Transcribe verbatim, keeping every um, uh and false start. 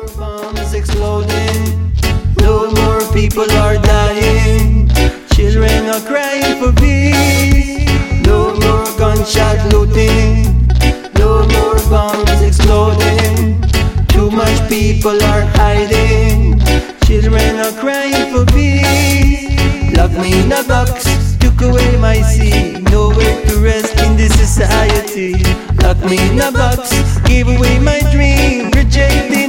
more bombs exploding. No more people are dying. Children are crying for peace. No more gunshot looting. No more bombs exploding. Too much people are hiding. Children are crying for peace. Lock me in a box, took away my seat. Nowhere to rest in this society. Lock me in a box, gave away my dream. Rejected